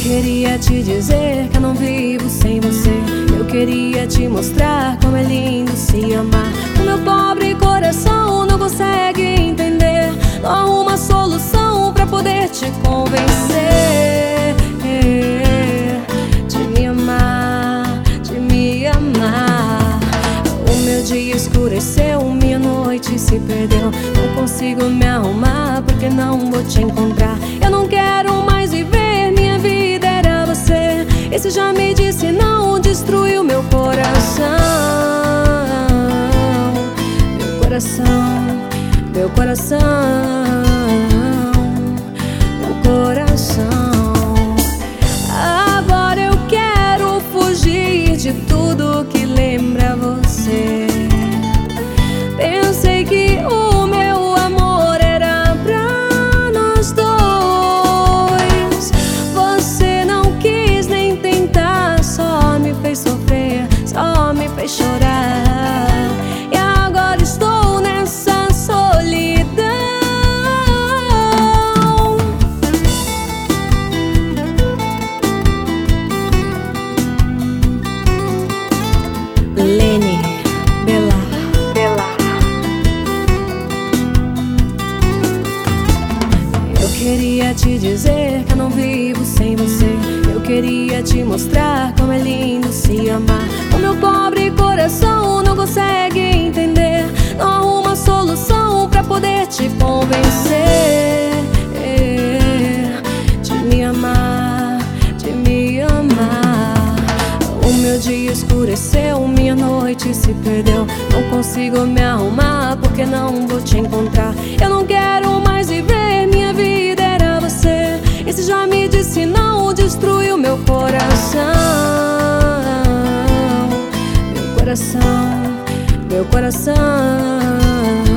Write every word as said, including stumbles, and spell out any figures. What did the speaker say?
queria te dizer que eu não vivo sem você. Eu queria te mostrar como é lindo se amar. O meu pobre coração não consegue entender. Não arruma solução pra poder te convencer de me amar, de me amar. O meu dia escureceu, minha noite se perdeu. Não consigo me arrumar porque não vou te encontrar. Eu não quero mais viver, minha vida era você. Esse já me disse não, destruiu meu coração. Meu coração, meu coração, meu coração. Agora eu quero fugir de tudo que lembra você. Pensei que o meu amor era pra nós dois. Você não quis nem tentar, só me fez sofrer, só me fez chorar. E agora estou nessa solidão. Lene Bela. Eu queria te dizer que eu não vivo sem você. Eu queria te mostrar como é lindo se amar. O meu pobre coração não consegue entender. Não arruma solução pra poder te convencer de me amar, de me amar. O meu dia escureceu, minha noite se perdeu. Não consigo me arrumar porque não vou te encontrar. Eu não quero mais viver, minha vida era você. Esse já me disse não, destruiu meu coração. Meu coração, meu coração.